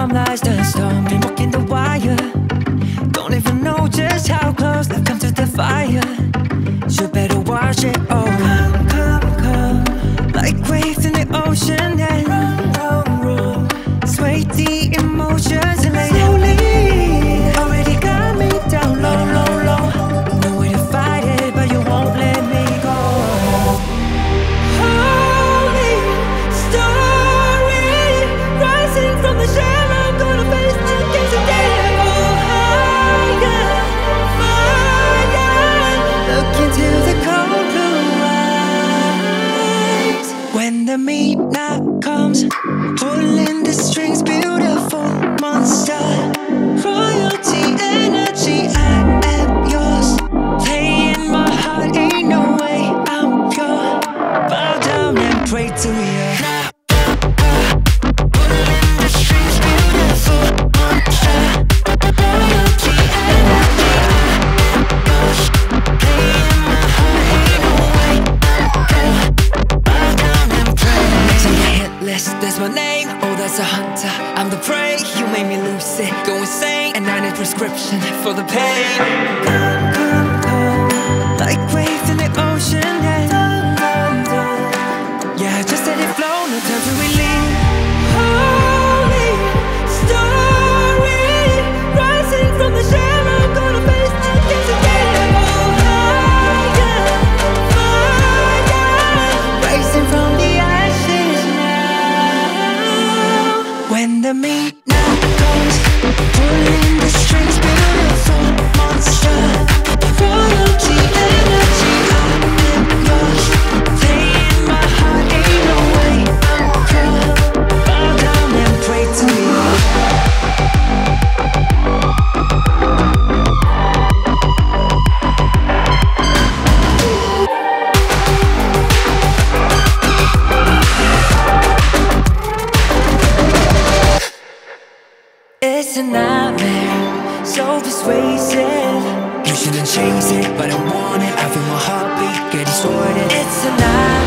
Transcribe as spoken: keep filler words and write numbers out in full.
calm lies the storm, been walking the wire. Don't even know just how close I've come to the fire. You better watch it all. Come, come, come, like waves in the ocean, and roll, roll, roll. Sway the emotions and lay slowly. Already got me down low, low, low. No way to fight it, but you won't let me go. Holy story, rising from the shell, I'm gonna face the gates of devil. Higher, fire, look into the cold blue eyes. When the midnight comes, pulling the strings, beautiful monster, royalty energy, I am yours. Playing my heart, ain't no way I'm pure. Bow down and pray to you. Pulling the strings, beautiful monster, royalty energy, I am yours. Playing my heart, ain't no way I'm pure. Bow down and pray. Next on the hit list, there's my name. Oh, that's a hunter, I'm the prey. You made me lose it, go insane, and I need prescription for the pain. Come, come, come, like waves in the ocean, and dun, dun, dun. Yeah, just let it flow, no time to relieve. Holy story, rising from the shell, I'm gonna face the gates of devil. Higher, fire, rising from the ashes now. When the midnight comes, pulling the strings, beautiful monster, royalty energy, I am yours. Playing my heart, ain't no way I'm pure. Bow down and pray to me. It's a nightmare, so persuasive. You shouldn't chase it, but I want it. I feel my heartbeat getting distorted. It's a nightmare.